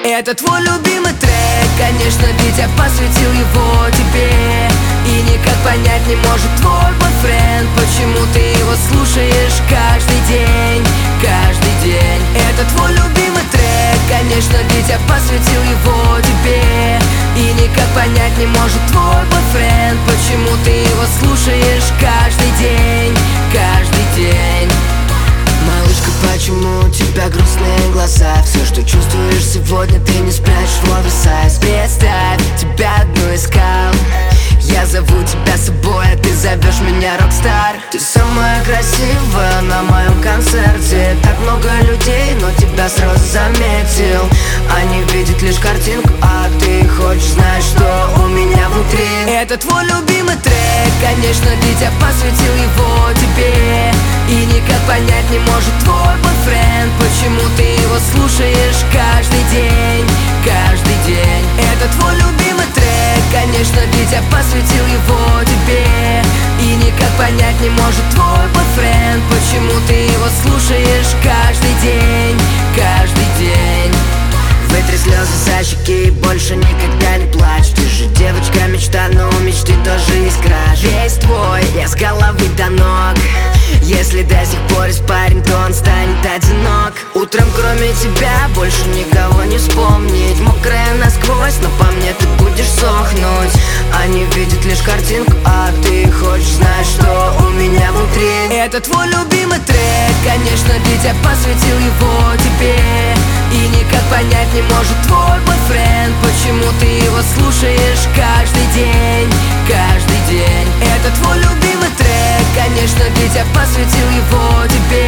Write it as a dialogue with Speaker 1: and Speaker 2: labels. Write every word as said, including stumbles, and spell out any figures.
Speaker 1: Это твой любимый трек, конечно, ведь я посвятил его тебе. И никак понять не может твой бойфренд, почему ты его слушаешь каждый день, каждый день. Это твой любимый трек, конечно, ведь я посвятил его тебе. И никак понять не может твой бойфренд, почему ты его слушаешь каждый день, каждый день.
Speaker 2: Малышка, почему у тебя грустные глаза? Все, что чувствуешь сегодня, ты не спрячешь в оверсайз. Представь, тебя одну искал. Я зову тебя с собой, а ты зовешь меня рокстар. Ты самая красивая на моем концерте. Так много людей, но тебя сразу заметил. Они видят лишь картинку, а ты хочешь знать, что у меня внутри.
Speaker 1: Это твой любимый трек, конечно, ведь я посвятил его тебе. И никак понять не может твой бойфренд, почему ты его слушаешь каждый день, каждый день. Это твой любимый трек, конечно, ведь я посвятил его тебе. И никак понять не может твой бойфренд, почему ты его слушаешь каждый день, каждый день.
Speaker 2: Вытри слезы со щеки и больше никогда не плачь. Ты же девочка мечта, но у мечты тоже есть краш. Весь твой, я с головы до ног. Если до сих пор есть парень, то он станет одинок. Утром кроме тебя больше никого не вспомнить. Мокрая насквозь, но по мне ты будешь сохнуть. Они видят лишь картинку, а ты хочешь знать, что у меня внутри.
Speaker 1: Это твой любимый трек, конечно, ведь я посвятил его тебе. И никак понять не может твой бойфренд, почему ты его слушаешь каждый день, каждый день. Это твой любимый трек, конечно, ведь я посвятил его тебе.